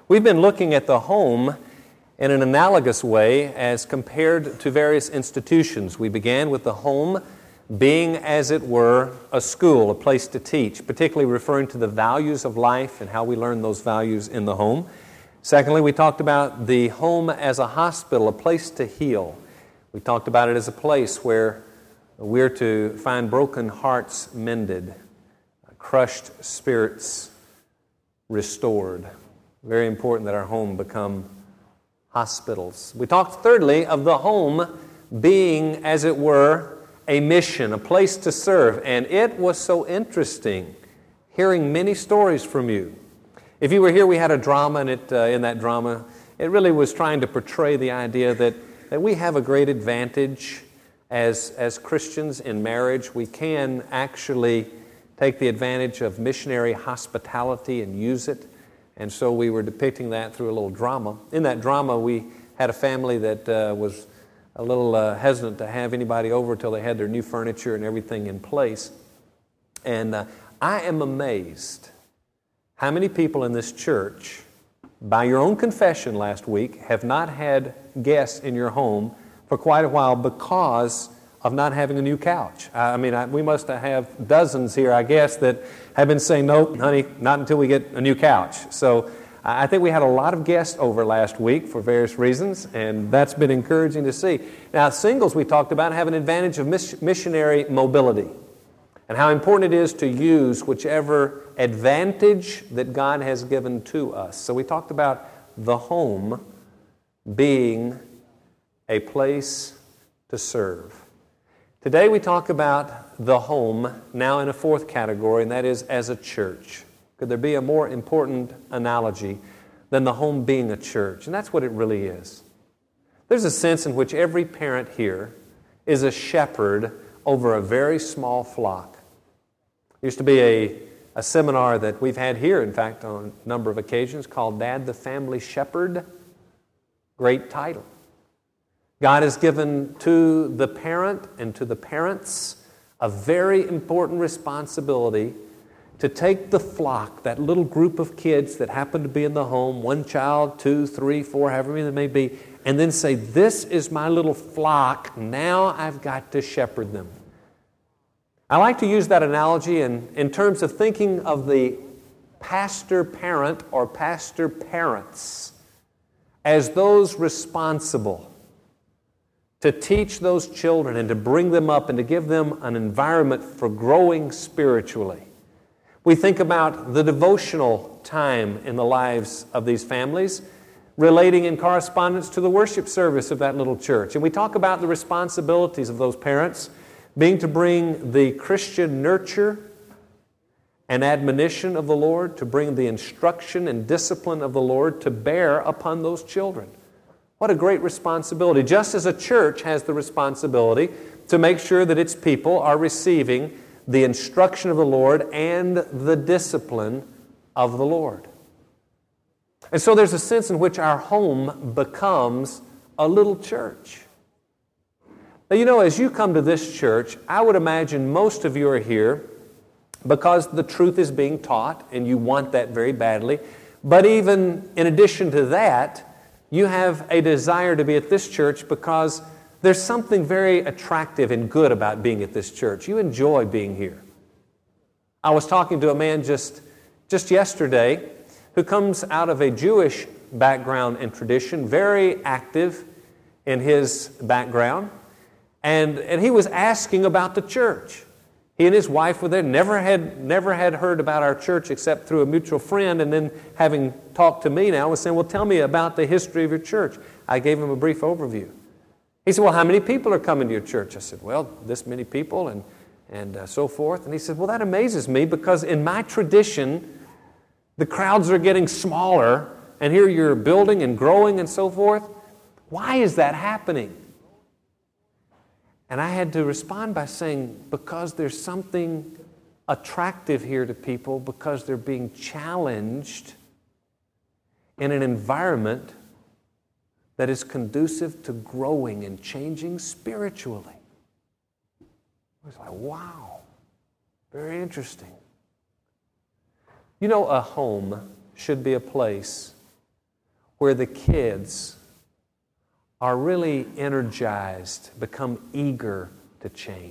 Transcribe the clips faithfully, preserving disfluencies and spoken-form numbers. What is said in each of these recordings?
We've been looking at the home in an analogous way as compared to various institutions. We began with the home being, as it were, a school, a place to teach, particularly referring to the values of life and how we learn those values in the home. Secondly, we talked about the home as a hospital, a place to heal. We talked about it as a place where we're to find broken hearts mended, crushed spirits restored. Very important that our home become hospitals. We talked thirdly of the home being, as it were, a mission, a place to serve. And it was so interesting hearing many stories from you. If you were here, we had a drama, and it, uh, in that drama, it really was trying to portray the idea that, that we have a great advantage as, as Christians in marriage. We can actually take the advantage of missionary hospitality and use it. And so we were depicting that through a little drama. In that drama, we had a family that uh, was a little uh, hesitant to have anybody over until they had their new furniture and everything in place. And uh, I am amazed how many people in this church, by your own confession last week, have not had guests in your home for quite a while because of not having a new couch. I mean, I, we must have dozens here, I guess, that have been saying, nope, honey, not until we get a new couch. So I think we had a lot of guests over last week for various reasons, and that's been encouraging to see. Now, singles we talked about have an advantage of mis- missionary mobility and how important it is to use whichever advantage that God has given to us. So we talked about the home being a place to serve. Today we talk about the home now in a fourth category, and that is as a church. Could there be a more important analogy than the home being a church? And that's what it really is. There's a sense in which every parent here is a shepherd over a very small flock. There used to be a, a seminar that we've had here, in fact, on a number of occasions, called Dad the Family Shepherd. Great title. God has given to the parent and to the parents a very important responsibility to take the flock, that little group of kids that happen to be in the home, one child, two, three, four, however many there may be, and then say, this is my little flock, now I've got to shepherd them. I like to use that analogy in, in terms of thinking of the pastor-parent or pastor-parents as those responsible to teach those children and to bring them up and to give them an environment for growing spiritually. We think about the devotional time in the lives of these families relating in correspondence to the worship service of that little church. And we talk about the responsibilities of those parents being to bring the Christian nurture and admonition of the Lord, to bring the instruction and discipline of the Lord to bear upon those children. What a great responsibility. Just as a church has the responsibility to make sure that its people are receiving the instruction of the Lord and the discipline of the Lord. And so there's a sense in which our home becomes a little church. Now, you know, as you come to this church, I would imagine most of you are here because the truth is being taught and you want that very badly. But even in addition to that, you have a desire to be at this church because there's something very attractive and good about being at this church. You enjoy being here. I was talking to a man just, just yesterday who comes out of a Jewish background and tradition, very active in his background, and, and he was asking about the church. He and his wife were there, never had, never had heard about our church except through a mutual friend, and then having talked to me now was saying, well, tell me about the history of your church. I gave him a brief overview. He said, well, how many people are coming to your church? I said, well, this many people and, and uh, so forth. And he said, well, that amazes me because in my tradition, the crowds are getting smaller, and here you're building and growing and so forth. Why is that happening? And I had to respond by saying, because there's something attractive here to people, because they're being challenged in an environment that is conducive to growing and changing spiritually. I was like, wow, very interesting. You know, a home should be a place where the kids are really energized, become eager to change.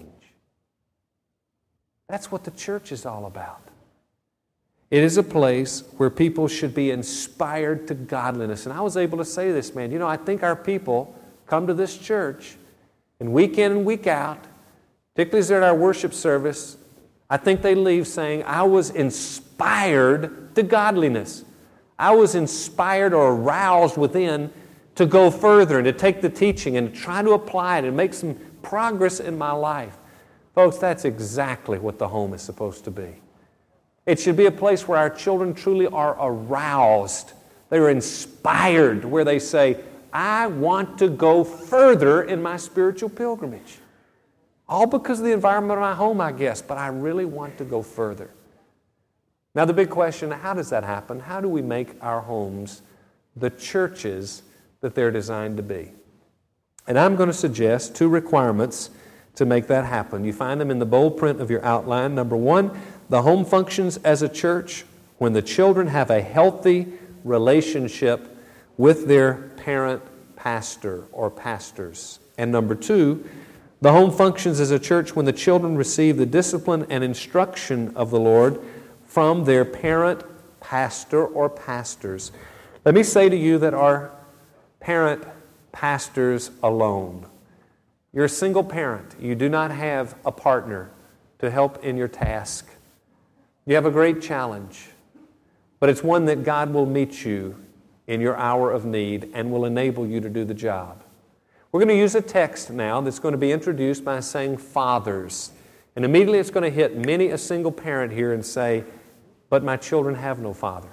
That's what the church is all about. It is a place where people should be inspired to godliness. And I was able to say this, man, you know, I think our people come to this church, and week in and week out, particularly as they're at our worship service, I think they leave saying, I was inspired to godliness. I was inspired or aroused within to go further and to take the teaching and try to apply it and make some progress in my life. Folks, that's exactly what the home is supposed to be. It should be a place where our children truly are aroused. They're inspired, where they say, I want to go further in my spiritual pilgrimage. All because of the environment of my home, I guess, but I really want to go further. Now the big question, how does that happen? How do we make our homes the churches that they're designed to be? And I'm going to suggest two requirements to make that happen. You find them in the bold print of your outline. Number one, the home functions as a church when the children have a healthy relationship with their parent pastor or pastors. And number two, the home functions as a church when the children receive the discipline and instruction of the Lord from their parent pastor or pastors. Let me say to you that our parent pastors alone. You're a single parent. You do not have a partner to help in your task. You have a great challenge, but it's one that God will meet you in your hour of need and will enable you to do the job. We're going to use a text now that's going to be introduced by saying fathers. And immediately it's going to hit many a single parent here and say, but my children have no father.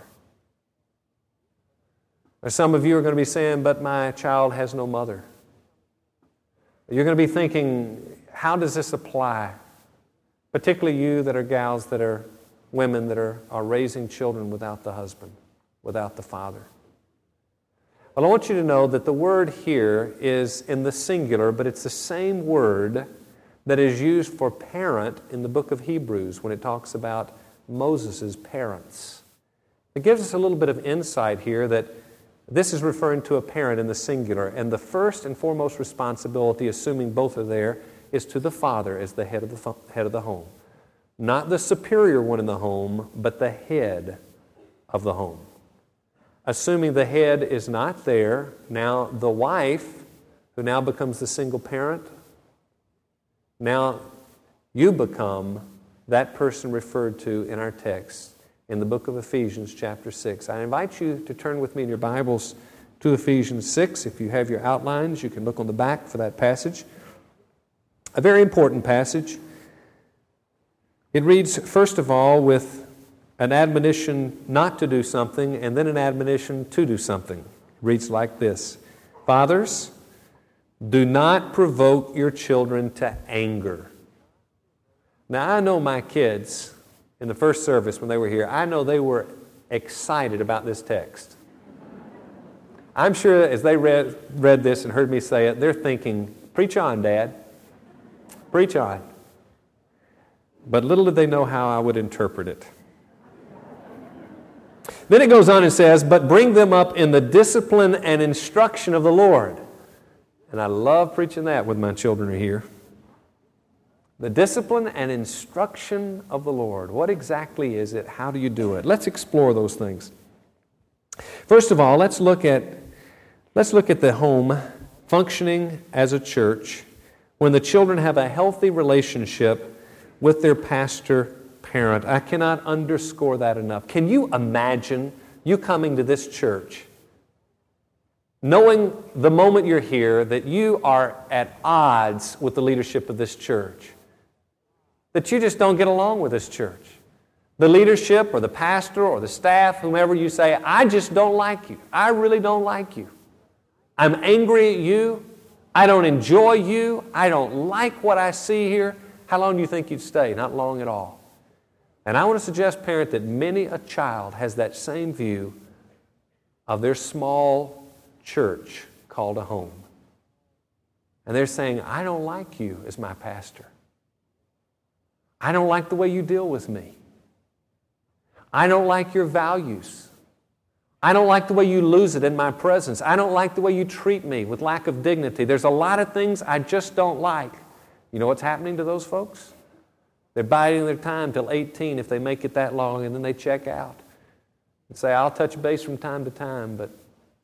Or some of you are going to be saying, but my child has no mother. You're going to be thinking, how does this apply? Particularly you that are gals that are women that are, are raising children without the husband, without the father. Well, I want you to know that the word here is in the singular, but it's the same word that is used for parent in the book of Hebrews when it talks about Moses' parents. It gives us a little bit of insight here that this is referring to a parent in the singular, and the first and foremost responsibility, assuming both are there, is to the father as the head of the head of the home. Not the superior one in the home, but the head of the home. Assuming the head is not there, now the wife, who now becomes the single parent, now you become that person referred to in our text in the book of Ephesians chapter six. I invite you to turn with me in your Bibles to Ephesians six. If you have your outlines, you can look on the back for that passage. A very important passage. It reads, first of all, with an admonition not to do something, and then an admonition to do something. It reads like this: Fathers, do not provoke your children to anger. Now, I know my kids, in the first service when they were here, I know they were excited about this text. I'm sure as they read, read this and heard me say it, they're thinking, preach on, Dad. Preach on. But little did they know how I would interpret it. Then it goes on and says, but bring them up in the discipline and instruction of the Lord. And I love preaching that when my children are here. The discipline and instruction of the Lord. What exactly is it? How do you do it? Let's explore those things. First of all, let's look at let's look at the home functioning as a church when the children have a healthy relationship with their pastor parent. I cannot underscore that enough. Can you imagine you coming to this church knowing the moment you're here that you are at odds with the leadership of this church? That you just don't get along with this church. The leadership or the pastor or the staff, whomever, you say, I just don't like you. I really don't like you. I'm angry at you. I don't enjoy you. I don't like what I see here. How long do you think you'd stay? Not long at all. And I want to suggest, parent, that many a child has that same view of their small church called a home. And they're saying, I don't like you as my pastor. I don't like the way you deal with me. I don't like your values. I don't like the way you lose it in my presence. I don't like the way you treat me with lack of dignity. There's a lot of things I just don't like. You know what's happening to those folks? They're biding their time till eighteen if they make it that long, and then they check out and say, I'll touch base from time to time, but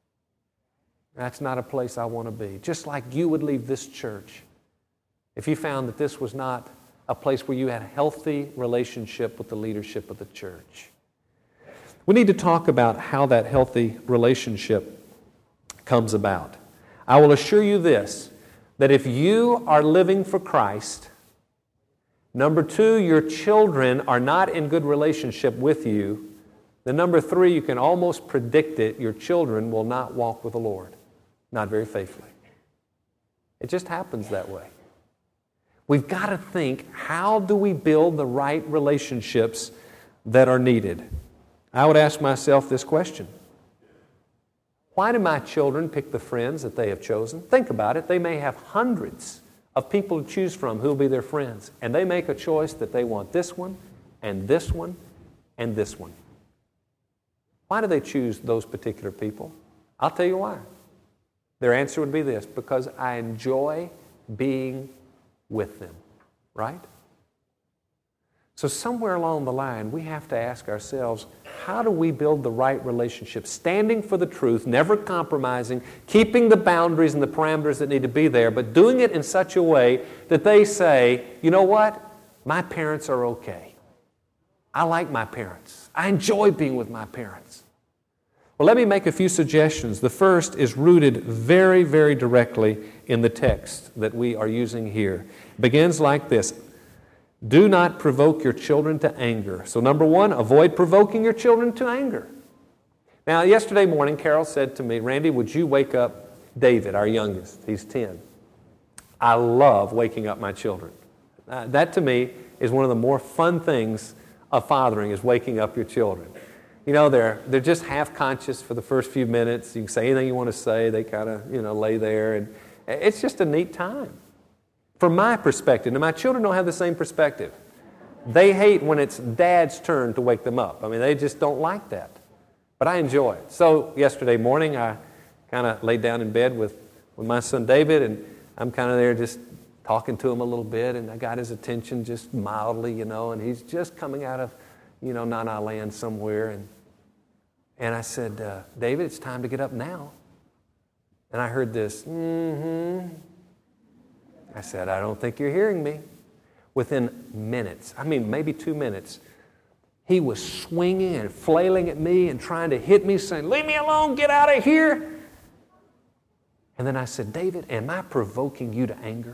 that's not a place I want to be. Just like you would leave this church if you found that this was not a place where you had a healthy relationship with the leadership of the church. We need to talk about how that healthy relationship comes about. I will assure you this, that if you are living for Christ, number two, your children are not in good relationship with you, then number three, you can almost predict it, your children will not walk with the Lord, not very faithfully. It just happens that way. We've got to think, how do we build the right relationships that are needed? I would ask myself this question. Why do my children pick the friends that they have chosen? Think about it. They may have hundreds of people to choose from who will be their friends, and they make a choice that they want this one, and this one, and this one. Why do they choose those particular people? I'll tell you why. Their answer would be this: because I enjoy being with them, right? So somewhere along the line, we have to ask ourselves, how do we build the right relationship? Standing for the truth, never compromising, keeping the boundaries and the parameters that need to be there, but doing it in such a way that they say, you know what? My parents are okay. I like my parents. I enjoy being with my parents. Well, let me make a few suggestions. The first is rooted very, very directly in the text that we are using here. It begins like this: do not provoke your children to anger. So number one, avoid provoking your children to anger. Now, yesterday morning, Carol said to me, Randy, would you wake up David, our youngest? He's ten. I love waking up my children. Uh, that to me is one of the more fun things of fathering, is waking up your children. You know, they're they're just half conscious for the first few minutes. You can say anything you want to say. They kind of, you know, lay there, and it's just a neat time. From my perspective, now my children don't have the same perspective. They hate when it's Dad's turn to wake them up. I mean, they just don't like that. But I enjoy it. So yesterday morning, I kind of laid down in bed with, with my son David, and I'm kind of there just talking to him a little bit, and I got his attention just mildly, you know, and he's just coming out of, you know, Nana land somewhere. And, and I said, uh, David, it's time to get up now. And I heard this, mm-hmm. I said, I don't think you're hearing me. Within minutes, I mean maybe two minutes, he was swinging and flailing at me and trying to hit me, saying, leave me alone, get out of here. And then I said, David, am I provoking you to anger?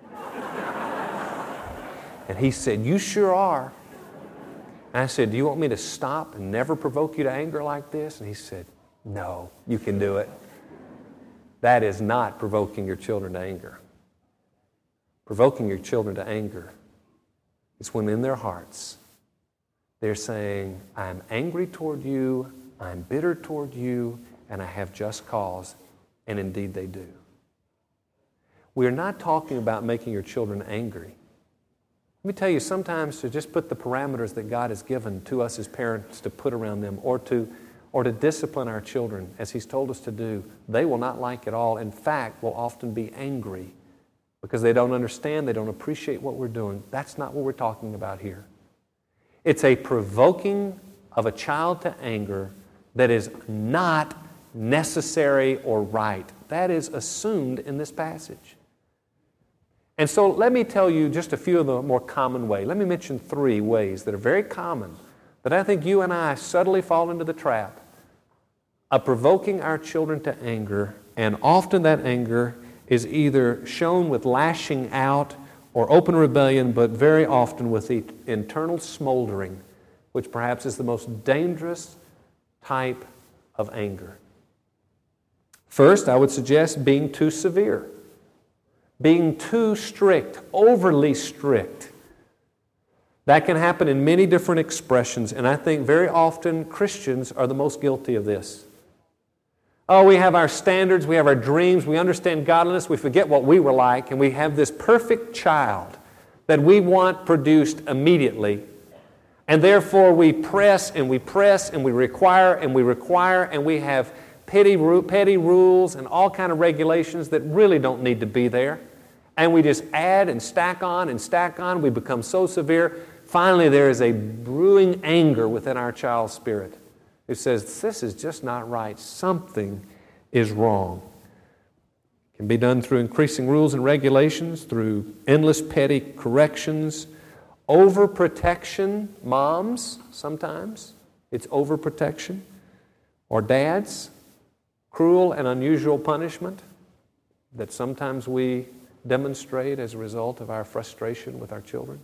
And he said, you sure are. And I said, do you want me to stop and never provoke you to anger like this? And he said, no, you can do it. That is not provoking your children to anger. Provoking your children to anger is when in their hearts they're saying, I'm angry toward you, I'm bitter toward you, and I have just cause. And indeed they do. We are not talking about making your children angry. Let me tell you, sometimes to just put the parameters that God has given to us as parents to put around them, or to, or to discipline our children as He's told us to do, they will not like it all. In fact, will often be angry because they don't understand, they don't appreciate what we're doing. That's not what we're talking about here. It's a provoking of a child to anger that is not necessary or right. That is assumed in this passage. And so let me tell you just a few of the more common ways. Let me mention three ways that are very common that I think you and I subtly fall into the trap of provoking our children to anger, and often that anger is either shown with lashing out or open rebellion, but very often with the internal smoldering, which perhaps is the most dangerous type of anger. First, I would suggest being too severe, being too strict, overly strict. That can happen in many different expressions, and I think very often Christians are the most guilty of this. Oh, we have our standards, we have our dreams, we understand godliness, we forget what we were like, and we have this perfect child that we want produced immediately. And therefore we press and we press and we require and we require and we have petty, petty rules and all kind of regulations that really don't need to be there. And we just add and stack on and stack on. We become so severe. Finally, there is a brewing anger within our child's spirit who says, this is just not right. Something is wrong. It can be done through increasing rules and regulations, through endless petty corrections, overprotection. Moms, sometimes it's overprotection. Or dads, cruel and unusual punishment that sometimes we demonstrate as a result of our frustration with our children.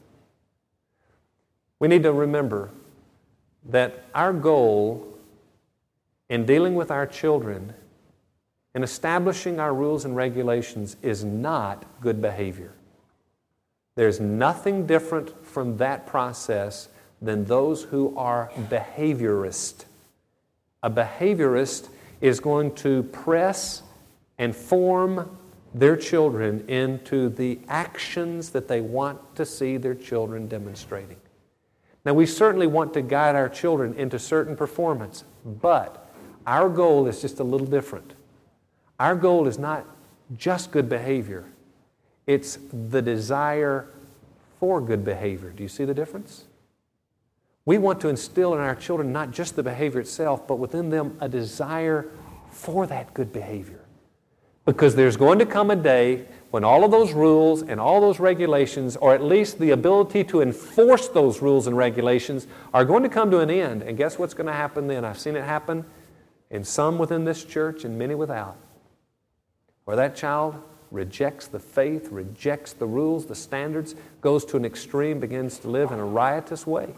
We need to remember that our goal in dealing with our children, in establishing our rules and regulations, is not good behavior. There's nothing different from that process than those who are behaviorist. A behaviorist is going to press and form their children into the actions that they want to see their children demonstrating. Now, we certainly want to guide our children into certain performance, but our goal is just a little different. Our goal is not just good behavior. It's the desire for good behavior. Do you see the difference? We want to instill in our children not just the behavior itself, but within them a desire for that good behavior. Because there's going to come a day when all of those rules and all those regulations, or at least the ability to enforce those rules and regulations, are going to come to an end. And guess what's going to happen then? I've seen it happen in some within this church and many without. Where that child rejects the faith, rejects the rules, the standards, goes to an extreme, begins to live in a riotous way.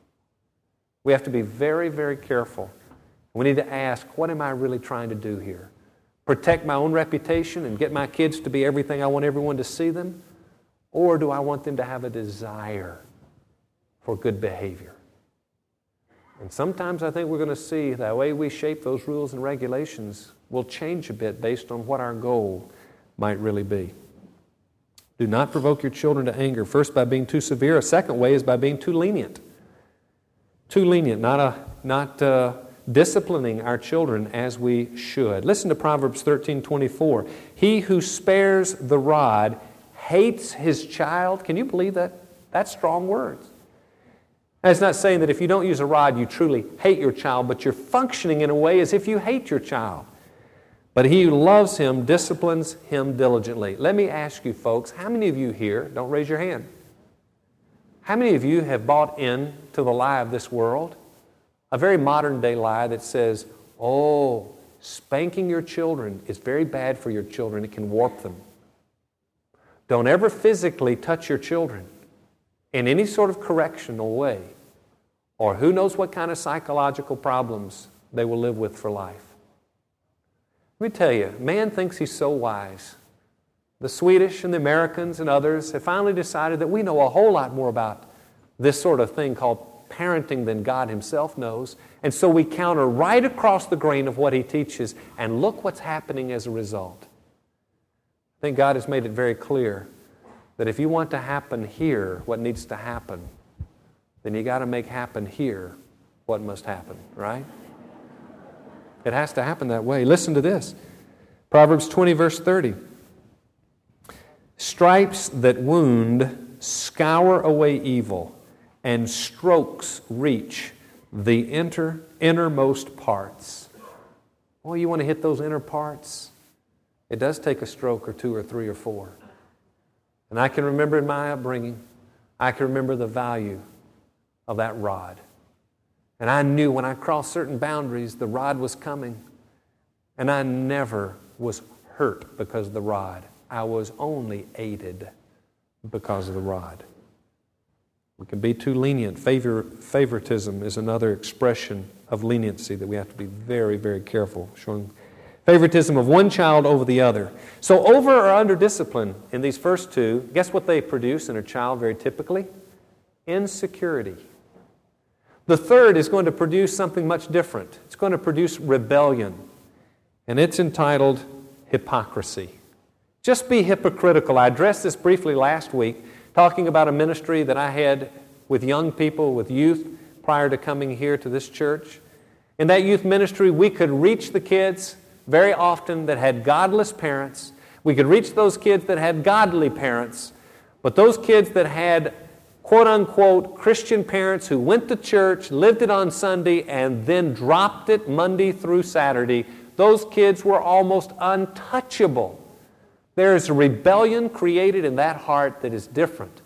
We have to be very, very careful. We need to ask, what am I really trying to do here? Protect my own reputation and get my kids to be everything I want everyone to see them? Or do I want them to have a desire for good behavior? And sometimes I think we're going to see the way we shape those rules and regulations will change a bit based on what our goal might really be. Do not provoke your children to anger, first by being too severe. A second way is by being too lenient. Too lenient, not a not uh, disciplining our children as we should. Listen to Proverbs thirteen twenty-four. He who spares the rod hates his child. Can you believe that? That's strong words. And it's not saying that if you don't use a rod, you truly hate your child, but you're functioning in a way as if you hate your child. But he who loves him disciplines him diligently. Let me ask you folks, how many of you here, don't raise your hand, how many of you have bought in to the lie of this world? A very modern day lie that says, oh, spanking your children is very bad for your children. It can warp them. Don't ever physically touch your children in any sort of correctional way, or who knows what kind of psychological problems they will live with for life. Let me tell you, man thinks he's so wise. The Swedish and the Americans and others have finally decided that we know a whole lot more about this sort of thing called parenting than God himself knows. And so we counter right across the grain of what he teaches, and look what's happening as a result. I think God has made it very clear that if you want to happen here what needs to happen, then you got to make happen here what must happen, right? It has to happen that way. Listen to this. Proverbs twenty, verse thirty. Stripes that wound scour away evil, and strokes reach the inner, innermost parts. Oh, you want to hit those inner parts? It does take a stroke or two or three or four. And I can remember in my upbringing, I can remember the value of that rod. And I knew when I crossed certain boundaries, the rod was coming. And I never was hurt because of the rod. I was only aided because of the rod. We can be too lenient. Favor, favoritism is another expression of leniency that we have to be very, very careful, showing favoritism of one child over the other. So over or under discipline in these first two, guess what they produce in a child very typically? Insecurity. The third is going to produce something much different. It's going to produce rebellion. And it's entitled hypocrisy. Just be hypocritical. I addressed this briefly last week, talking about a ministry that I had with young people, with youth, prior to coming here to this church. In that youth ministry, we could reach the kids very often that had godless parents. We could reach those kids that had godly parents. But those kids that had quote-unquote Christian parents who went to church, lived it on Sunday, and then dropped it Monday through Saturday, those kids were almost untouchable. There is a rebellion created in that heart that is different.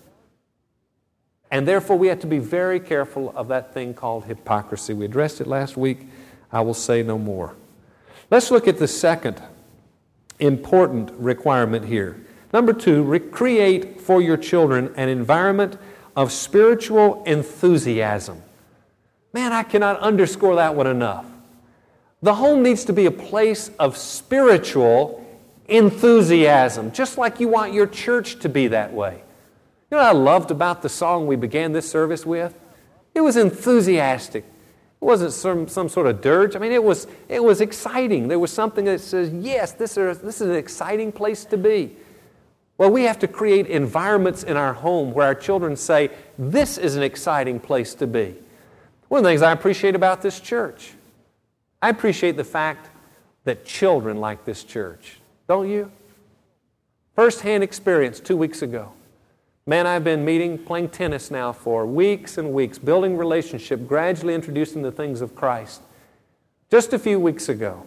And therefore, we have to be very careful of that thing called hypocrisy. We addressed it last week. I will say no more. Let's look at the second important requirement here. Number two, recreate for your children an environment of spiritual enthusiasm. Man, I cannot underscore that one enough. The home needs to be a place of spiritual enthusiasm, just like you want your church to be that way. You know what I loved about the song we began this service with? It was enthusiastic. It wasn't some, some sort of dirge. I mean, it was, it was exciting. There was something that says, yes, this is, this is an exciting place to be. Well, we have to create environments in our home where our children say, this is an exciting place to be. One of the things I appreciate about this church, I appreciate the fact that children like this church. Don't you? First-hand experience two weeks ago. Man, I've been meeting, playing tennis now for weeks and weeks, building relationship, gradually introducing the things of Christ. Just a few weeks ago,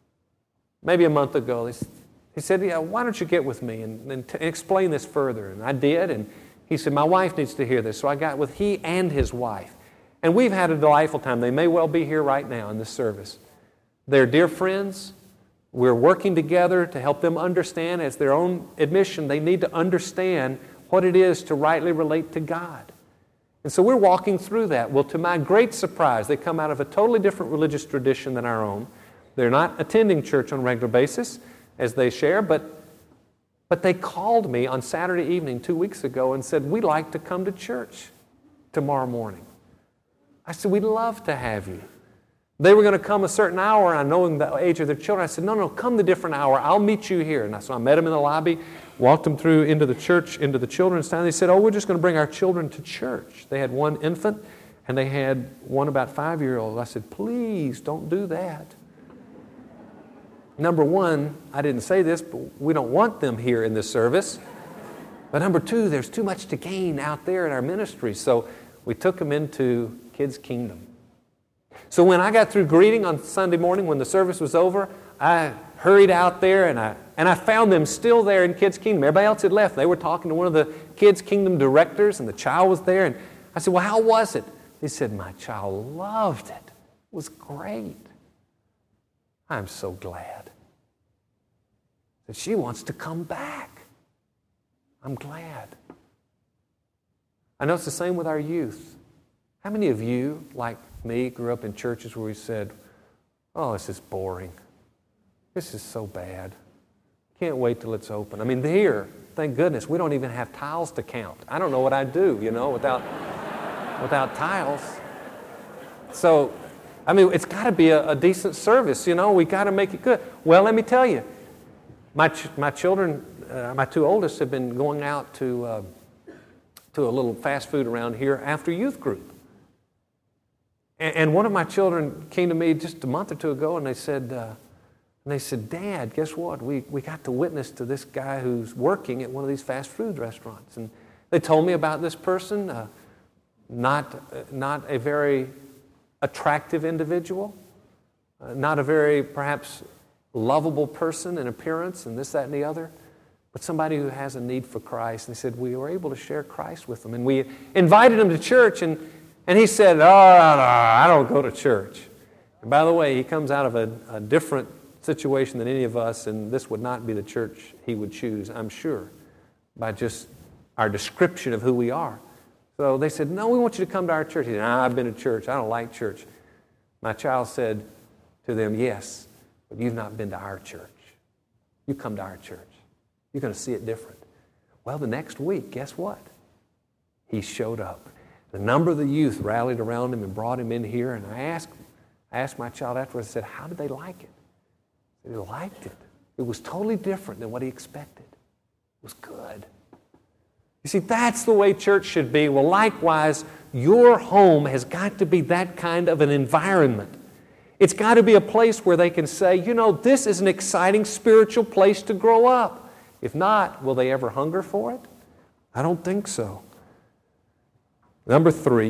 maybe a month ago, he said, yeah, why don't you get with me and, and, t- and explain this further? And I did, and he said, my wife needs to hear this. So I got with he and his wife. And we've had a delightful time. They may well be here right now in this service. They're dear friends. We're working together to help them understand, as their own admission, they need to understand what it is to rightly relate to God. And so we're walking through that. Well, to my great surprise, they come out of a totally different religious tradition than our own. They're not attending church on a regular basis, as they share, but, but they called me on Saturday evening two weeks ago and said, we'd like to come to church tomorrow morning. I said, we'd love to have you. They were going to come a certain hour, and knowing the age of their children, I said, no, no, come the different hour. I'll meet you here. And so I met them in the lobby, walked them through into the church, into the children's town. They said, oh, we're just going to bring our children to church. They had one infant, and they had one about five-year-old. I said, please don't do that. Number one, I didn't say this, but we don't want them here in this service. But number two, there's too much to gain out there in our ministry. So we took them into Kids Kingdom. So when I got through greeting on Sunday morning, when the service was over, I hurried out there and I and I found them still there in Kids Kingdom. Everybody else had left. They were talking to one of the Kids Kingdom directors, and the child was there. And I said, well, how was it? He said, my child loved it. It was great. I'm so glad that she wants to come back. I'm glad. I know it's the same with our youth. How many of you, like me, grew up in churches where we said, oh, this is boring. This is so bad. Can't wait till it's open. I mean, here, thank goodness, we don't even have tiles to count. I don't know what I'd do, you know, without, without tiles. So, I mean, it's got to be a, a decent service, you know. We got to make it good. Well, let me tell you, my ch- my children, uh, my two oldest, have been going out to uh, to a little fast food around here after youth group. And one of my children came to me just a month or two ago, and they said, uh, and they said, Dad, guess what? We we got to witness to this guy who's working at one of these fast food restaurants. And they told me about this person, uh, not uh, not a very attractive individual, uh, not a very perhaps lovable person in appearance, and this, that, and the other, but somebody who has a need for Christ. And they said we were able to share Christ with them, and we invited him to church, and. And he said, oh, no, I don't go to church. And by the way, he comes out of a, a different situation than any of us, and this would not be the church he would choose, I'm sure, by just our description of who we are. So they said, no, we want you to come to our church. He said, nah, I've been to church. I don't like church. My child said to them, yes, but you've not been to our church. You come to our church. You're going to see it different. Well, the next week, guess what? He showed up. A number of the youth rallied around him and brought him in here, and I asked, I asked my child afterwards, I said, how did they like it? He liked it. It was totally different than what he expected. It was good. You see, that's the way church should be. Well, likewise, your home has got to be that kind of an environment. It's got to be a place where they can say, you know, this is an exciting spiritual place to grow up. If not, will they ever hunger for it? I don't think so. Number three,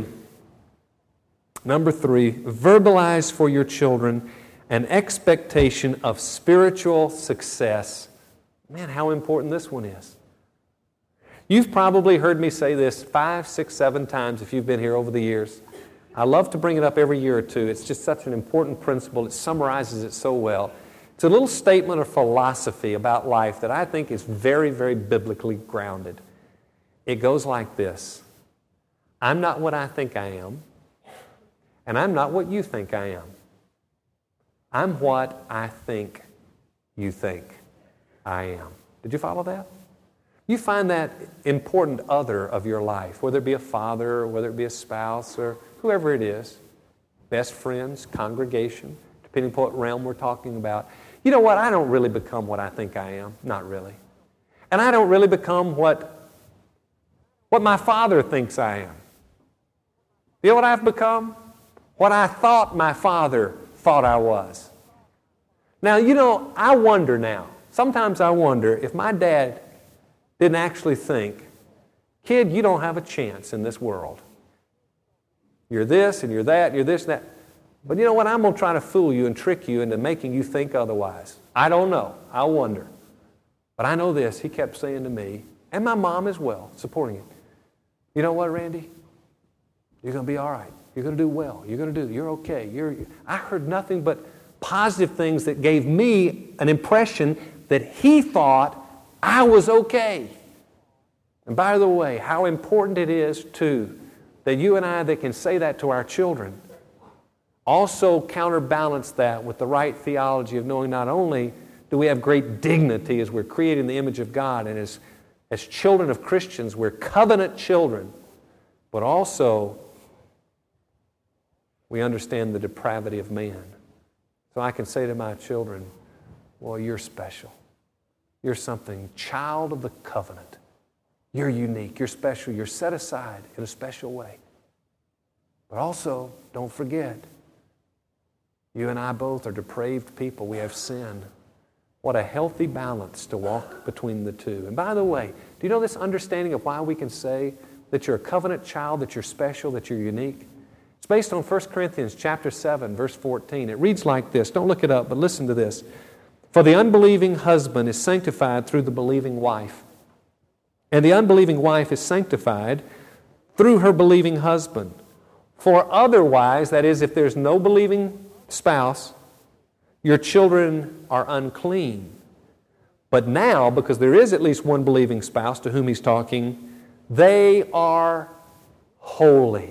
number three, verbalize for your children an expectation of spiritual success. Man, how important this one is. You've probably heard me say this five, six, seven times if you've been here over the years. I love to bring it up every year or two. It's just such an important principle. It summarizes it so well. It's a little statement of philosophy about life that I think is very, very biblically grounded. It goes like this. I'm not what I think I am, and I'm not what you think I am. I'm what I think you think I am. Did you follow that? You find that important other of your life, whether it be a father, or whether it be a spouse, or whoever it is, best friends, congregation, depending upon what realm we're talking about. You know what? I don't really become what I think I am. Not really. And I don't really become what, what my father thinks I am. You know what I've become? What I thought my father thought I was. Now, you know, I wonder now. Sometimes I wonder if my dad didn't actually think, kid, you don't have a chance in this world. You're this and you're that, you're this and that. But you know what? I'm going to try to fool you and trick you into making you think otherwise. I don't know. I wonder. But I know this. He kept saying to me, and my mom as well, supporting it. You know what, Randy? You're going to be all right. You're going to do well. You're going to do, you're okay. You're, I heard nothing but positive things that gave me an impression that he thought I was okay. And by the way, how important it is, too, that you and I that can say that to our children also counterbalance that with the right theology of knowing not only do we have great dignity as we're created in the image of God and as, as children of Christians, we're covenant children, but also we understand the depravity of man. So I can say to my children, well, you're special. You're something, child of the covenant. You're unique. You're special. You're set aside in a special way. But also, don't forget, you and I both are depraved people. We have sin. What a healthy balance to walk between the two. And by the way, do you know this understanding of why we can say that you're a covenant child, that you're special, that you're unique? It's based on First Corinthians chapter seven, verse fourteen. It reads like this. Don't look it up, but listen to this. For the unbelieving husband is sanctified through the believing wife, and the unbelieving wife is sanctified through her believing husband. For otherwise, that is, if there's no believing spouse, your children are unclean. But now, because there is at least one believing spouse to whom he's talking, they are holy,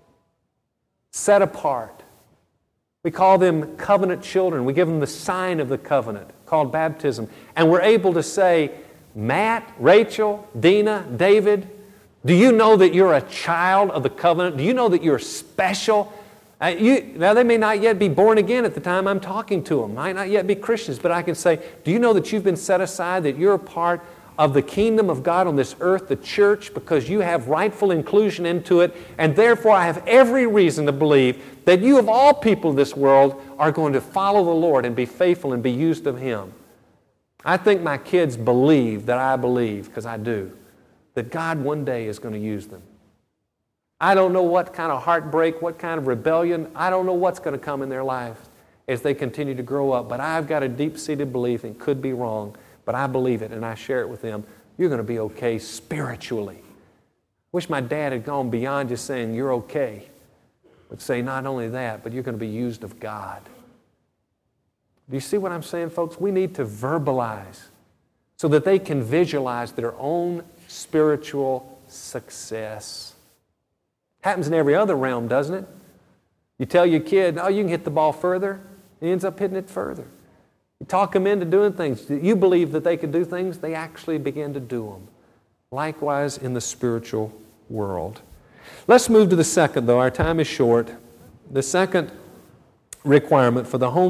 set apart. We call them covenant children. We give them the sign of the covenant called baptism. And we're able to say, Matt, Rachel, Dina, David, do you know that you're a child of the covenant? Do you know that you're special? Uh, you, now, they may not yet be born again at the time I'm talking to them. Might not yet be Christians, but I can say, do you know that you've been set aside, that you're a part of the kingdom of God on this earth, the church, because you have rightful inclusion into it, and therefore I have every reason to believe that you of all people in this world are going to follow the Lord and be faithful and be used of Him. I think my kids believe that I believe, because I do, that God one day is going to use them. I don't know what kind of heartbreak, what kind of rebellion, I don't know what's going to come in their life as they continue to grow up, but I've got a deep-seated belief, and could be wrong, but I believe it, and I share it with them. You're going to be okay spiritually. Wish my dad had gone beyond just saying you're okay, but say not only that, but you're going to be used of God. Do you see what I'm saying, folks? We need to verbalize so that they can visualize their own spiritual success. Happens in every other realm, doesn't it? You tell your kid, oh, you can hit the ball further. He ends up hitting it further. You talk them into doing things. You believe that they can do things, they actually begin to do them. Likewise in the spiritual world. Let's move to the second, though. Our time is short. The second requirement for the home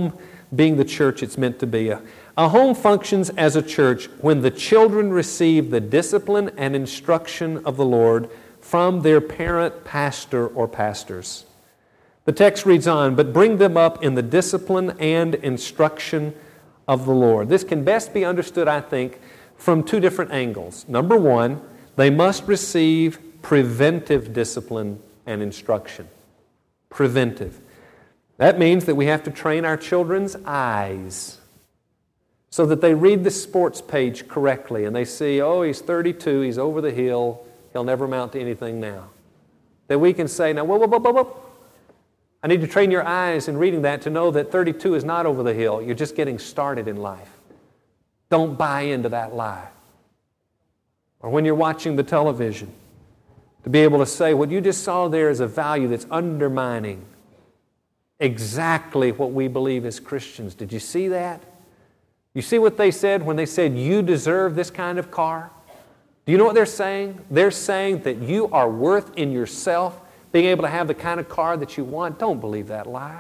being the church it's meant to be. A, a home functions as a church when the children receive the discipline and instruction of the Lord from their parent, pastor, or pastors. The text reads on, but bring them up in the discipline and instruction of the Lord. This can best be understood, I think, from two different angles. Number one, they must receive preventive discipline and instruction. Preventive. That means that we have to train our children's eyes so that they read the sports page correctly and they see, oh, he's thirty-two, he's over the hill, he'll never amount to anything now. That we can say, now, whoa, whoa, whoa, whoa, whoa. I need to train your eyes in reading that to know that thirty-two is not over the hill. You're just getting started in life. Don't buy into that lie. Or when you're watching the television, to be able to say, what you just saw there is a value that's undermining exactly what we believe as Christians. Did you see that? You see what they said when they said, you deserve this kind of car? Do you know what they're saying? They're saying that you are worth in yourself being able to have the kind of car that you want. Don't believe that lie.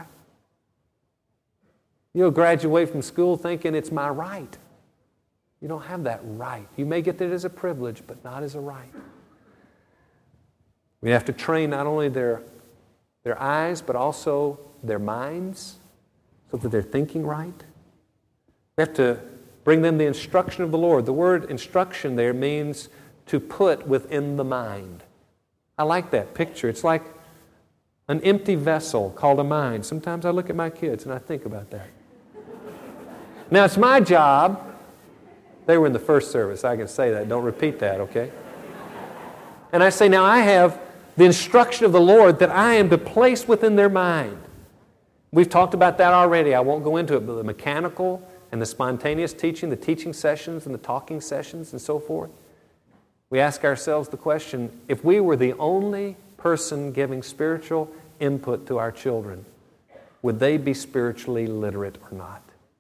You'll graduate from school thinking it's my right. You don't have that right. You may get it as a privilege, but not as a right. We have to train not only their, their eyes, but also their minds so that they're thinking right. We have to bring them the instruction of the Lord. The word instruction there means to put within the mind. I like that picture. It's like an empty vessel called a mind. Sometimes I look at my kids and I think about that. Now, it's my job. They were in the first service. I can say that. Don't repeat that, okay? And I say, now I have the instruction of the Lord that I am to place within their mind. We've talked about that already. I won't go into it, but the mechanical and the spontaneous teaching, the teaching sessions and the talking sessions and so forth. We ask ourselves the question, if we were the only person giving spiritual input to our children, would they be spiritually literate or not?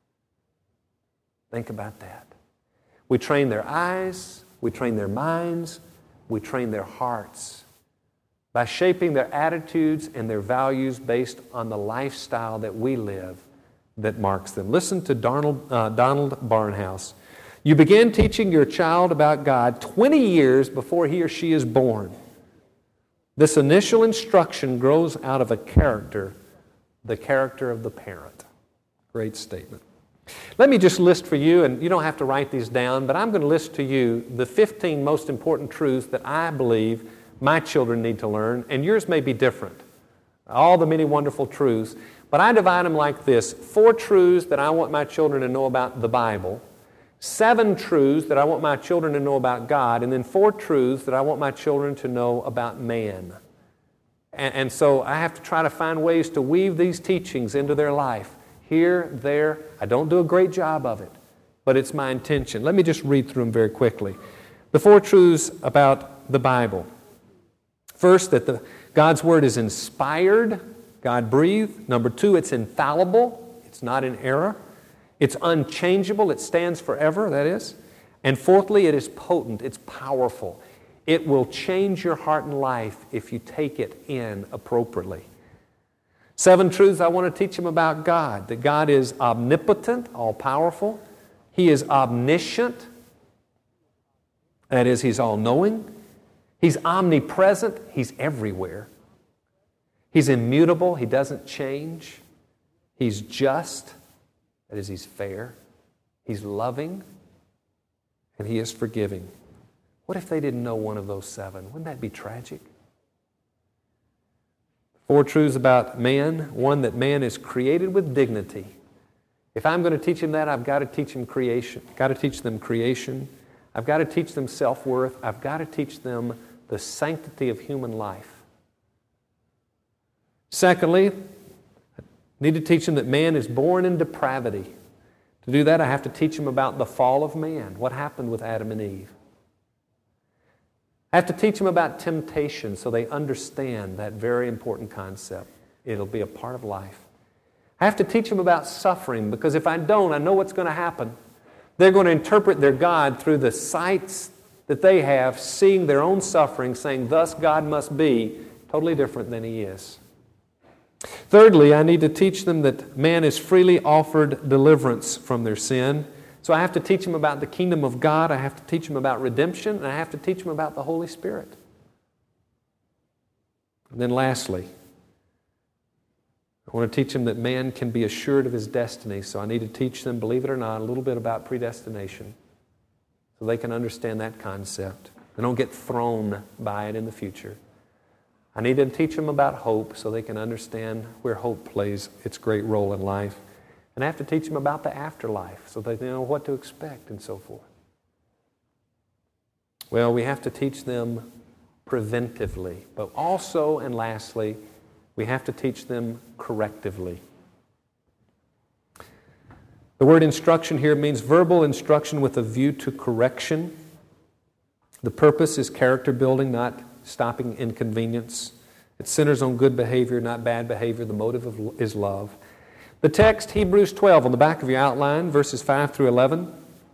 Think about that. We train their eyes, we train their minds, we train their hearts by shaping their attitudes and their values based on the lifestyle that we live that marks them. Listen to Donald, uh, Donald Barnhouse. You begin teaching your child about God twenty years before he or she is born. This initial instruction grows out of a character, the character of the parent. Great statement. Let me just list for you, and you don't have to write these down, but I'm going to list to you the fifteen most important truths that I believe my children need to learn, and yours may be different. All the many wonderful truths, but I divide them like this. Four truths that I want my children to know about the Bible, seven truths that I want my children to know about God, and then four truths that I want my children to know about man. And, and so I have to try to find ways to weave these teachings into their life. Here, there, I don't do a great job of it, but it's my intention. Let me just read through them very quickly. The four truths about the Bible. First, that the, God's Word is inspired, God-breathed. Number two, it's infallible. It's not in error. It's unchangeable. It stands forever, that is. And fourthly, it is potent. It's powerful. It will change your heart and life if you take it in appropriately. Seven truths I want to teach them about God. That God is omnipotent, all-powerful. He is omniscient. That is, He's all-knowing. He's omnipresent. He's everywhere. He's immutable. He doesn't change. He's just. That is, He's fair. He's loving. And He is forgiving. What if they didn't know one of those seven? Wouldn't that be tragic? Four truths about man. One, that man is created with dignity. If I'm going to teach them that, I've got to teach them creation. I've got to teach them creation. I've got to teach them self-worth. I've got to teach them the sanctity of human life. Secondly, I need to teach them that man is born in depravity. To do that, I have to teach them about the fall of man. What happened with Adam and Eve? I have to teach them about temptation so they understand that very important concept. It'll be a part of life. I have to teach them about suffering because if I don't, I know what's going to happen. They're going to interpret their God through the sights that they have, seeing their own suffering, saying, thus God must be, totally different than He is. Thirdly, I need to teach them that man is freely offered deliverance from their sin. So I have to teach them about the kingdom of God, I have to teach them about redemption, and I have to teach them about the Holy Spirit. And then lastly, I want to teach them that man can be assured of his destiny. So I need to teach them, believe it or not, a little bit about predestination so they can understand that concept. They don't get thrown by it in the future. I need to teach them about hope so they can understand where hope plays its great role in life. And I have to teach them about the afterlife so they know what to expect and so forth. Well, we have to teach them preventively, but also and lastly, we have to teach them correctively. The word instruction here means verbal instruction with a view to correction. The purpose is character building, not stopping inconvenience. It centers on good behavior, not bad behavior. The motive of, is love. The text, Hebrews twelve, on the back of your outline, verses five through eleven.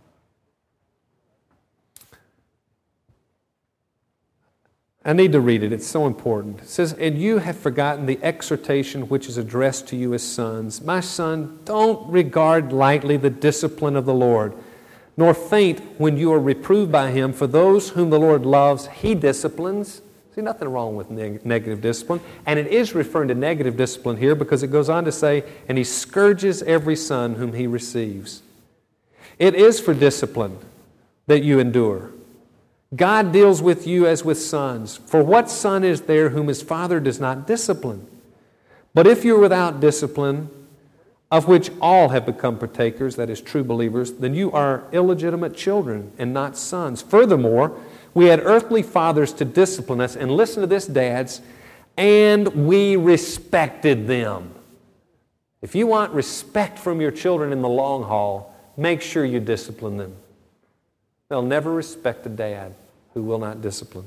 I need to read it. It's so important. It says, "And you have forgotten the exhortation which is addressed to you as sons. My son, don't regard lightly the discipline of the Lord, nor faint when you are reproved by Him. For those whom the Lord loves, He disciplines." See, nothing wrong with neg- negative discipline. And it is referring to negative discipline here because it goes on to say, "And He scourges every son whom He receives." It is for discipline that you endure. God deals with you as with sons. For what son is there whom his father does not discipline? But if you're without discipline, of which all have become partakers, that is, true believers, then you are illegitimate children and not sons. Furthermore, we had earthly fathers to discipline us, and listen to this, dads, and we respected them. If you want respect from your children in the long haul, make sure you discipline them. They'll never respect a dad who will not discipline.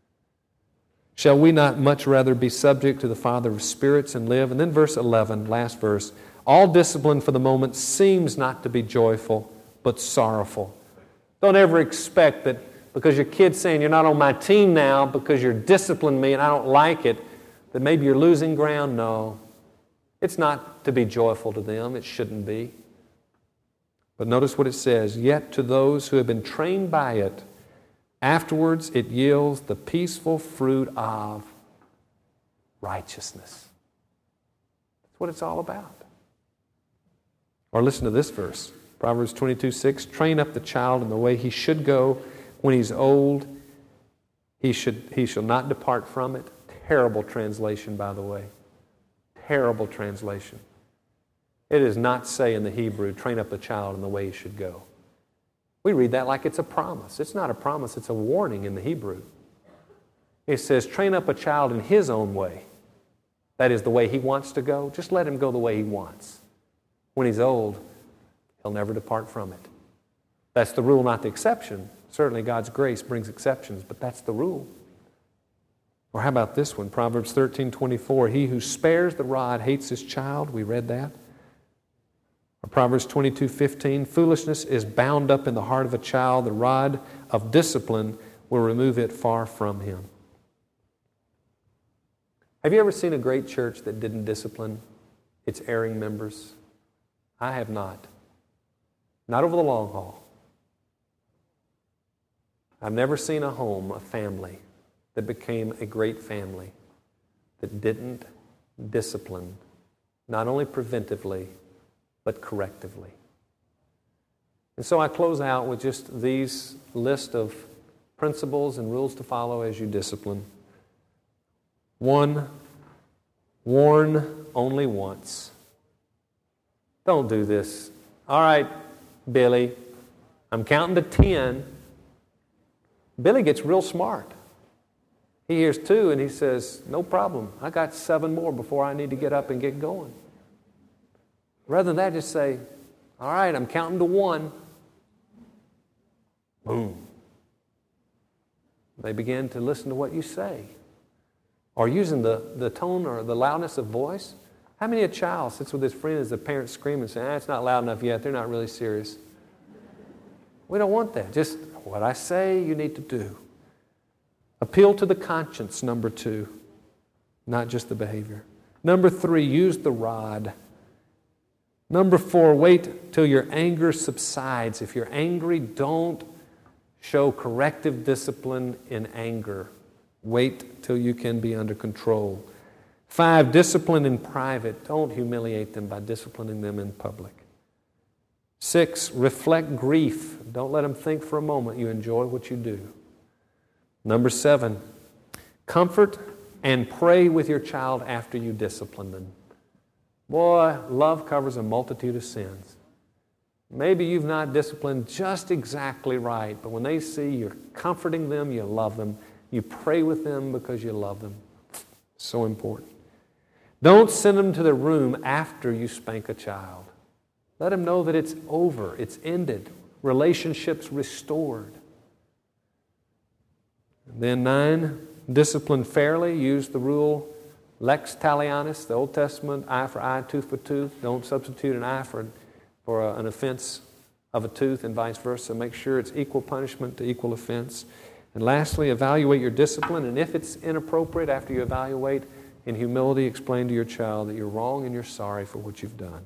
Shall we not much rather be subject to the Father of spirits and live? And then verse eleven, last verse. All discipline for the moment seems not to be joyful, but sorrowful. Don't ever expect that because your kid's saying you're not on my team now because you're disciplining me and I don't like it, that maybe you're losing ground. No. It's not to be joyful to them. It shouldn't be. But notice what it says. Yet to those who have been trained by it, afterwards it yields the peaceful fruit of righteousness. That's what it's all about. Or listen to this verse. Proverbs twenty-two six. Train up the child in the way he should go. When he's old, he should he shall not depart from it. Terrible translation, by the way. Terrible translation. It does not say in the Hebrew, train up a child in the way he should go. We read that like it's a promise. It's not a promise, it's a warning in the Hebrew. It says, train up a child in his own way. That is the way he wants to go. Just let him go the way he wants. When he's old, he'll never depart from it. That's the rule, not the exception. Certainly God's grace brings exceptions, but that's the rule. Or how about this one? Proverbs thirteen twenty-four. He who spares the rod hates his child. We read that. Or Proverbs twenty-two fifteen. Foolishness is bound up in the heart of a child. The rod of discipline will remove it far from him. Have you ever seen a great church that didn't discipline its erring members? I have not. Not over the long haul. I've never seen a home, a family, that became a great family that didn't discipline, not only preventively, but correctively. And so I close out with just these list of principles and rules to follow as you discipline. One, warn only once. Don't do this. All right, Billy, I'm counting to ten. Billy gets real smart. He hears two and he says, no problem. I got seven more before I need to get up and get going. Rather than that, just say, all right, I'm counting to one. Boom. They begin to listen to what you say. Or using the, the tone or the loudness of voice. How many a child sits with his friend as the parents scream and say, ah, it's not loud enough yet. They're not really serious. We don't want that. Just what I say, you need to do. Appeal to the conscience, number two, not just the behavior. Number three, use the rod. Number four, wait till your anger subsides. If you're angry, don't show corrective discipline in anger. Wait till you can be under control. Five, discipline in private. Don't humiliate them by disciplining them in public. Six, reflect grief. Don't let them think for a moment you enjoy what you do. Number seven, comfort and pray with your child after you discipline them. Boy, love covers a multitude of sins. Maybe you've not disciplined just exactly right, but when they see you're comforting them, you love them, you pray with them because you love them. So important. Don't send them to the room after you spank a child. Let them know that it's over, it's ended, relationships restored. And then nine, discipline fairly. Use the rule lex talionis, the Old Testament, eye for eye, tooth for tooth. Don't substitute an eye for, for a, an offense of a tooth and vice versa. Make sure it's equal punishment to equal offense. And lastly, evaluate your discipline. And if it's inappropriate, after you evaluate, in humility, explain to your child that you're wrong and you're sorry for what you've done.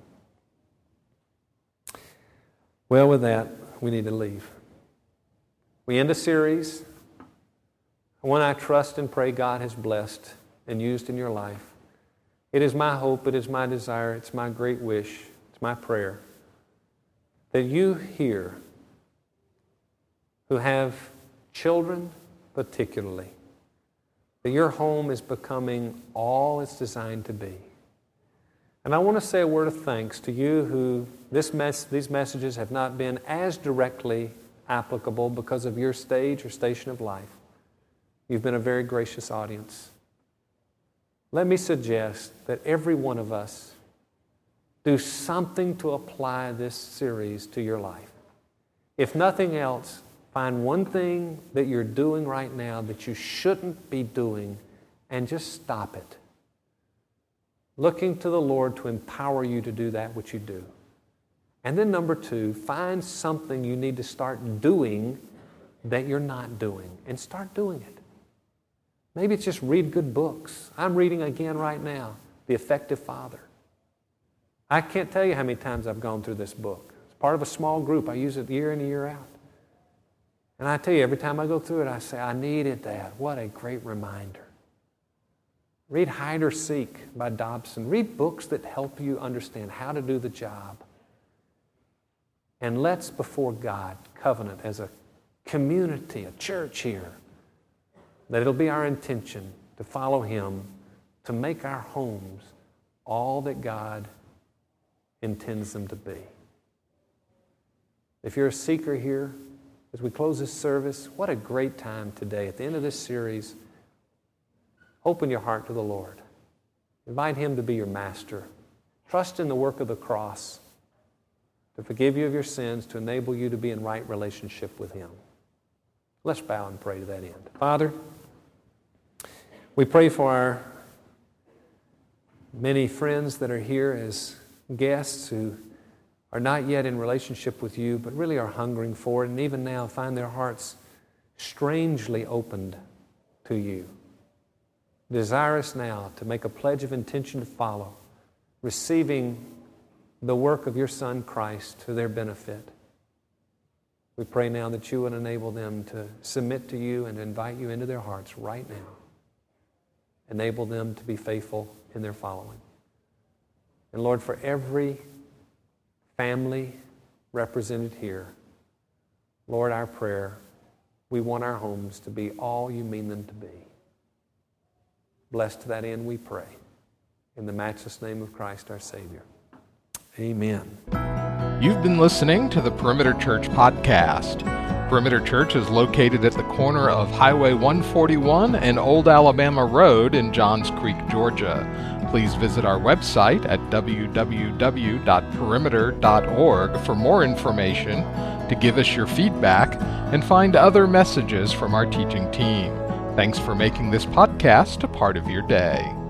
Well, with that, we need to leave. We end a series, one I trust and pray God has blessed and used in your life. It is my hope, it is my desire, it's my great wish, it's my prayer that you here who have children particularly, that your home is becoming all it's designed to be. And I want to say a word of thanks to you who this mess, these messages have not been as directly applicable because of your stage or station of life. You've been a very gracious audience. Let me suggest that every one of us do something to apply this series to your life. If nothing else, find one thing that you're doing right now that you shouldn't be doing and just stop it. Looking to the Lord to empower you to do that which you do. And then number two, find something you need to start doing that you're not doing and start doing it. Maybe it's just read good books. I'm reading again right now, The Effective Father. I can't tell you how many times I've gone through this book. It's part of a small group. I use it year in and year out. And I tell you, every time I go through it, I say, I needed that. What a great reminder. Read Hide or Seek by Dobson. Read books that help you understand how to do the job. And let's, before God, covenant as a community, a church here, that it'll be our intention to follow Him, to make our homes all that God intends them to be. If you're a seeker here, as we close this service, what a great time today. At the end of this series, open your heart to the Lord. Invite Him to be your master. Trust in the work of the cross to forgive you of your sins, to enable you to be in right relationship with Him. Let's bow and pray to that end. Father, we pray for our many friends that are here as guests who are not yet in relationship with you, but really are hungering for it, and even now find their hearts strangely opened to you. Desirous now to make a pledge of intention to follow, receiving the work of your Son Christ to their benefit. We pray now that you would enable them to submit to you and invite you into their hearts right now. Enable them to be faithful in their following. And Lord, for every family represented here, Lord, our prayer, we want our homes to be all you mean them to be. Blessed to that end we pray. In the matchless name of Christ our Savior. Amen. You've been listening to the Perimeter Church podcast. Perimeter Church is located at the corner of Highway one forty-one and Old Alabama Road in Johns Creek, Georgia. Please visit our website at w w w dot perimeter dot org for more information, to give us your feedback, and find other messages from our teaching team. Thanks for making this podcast a part of your day.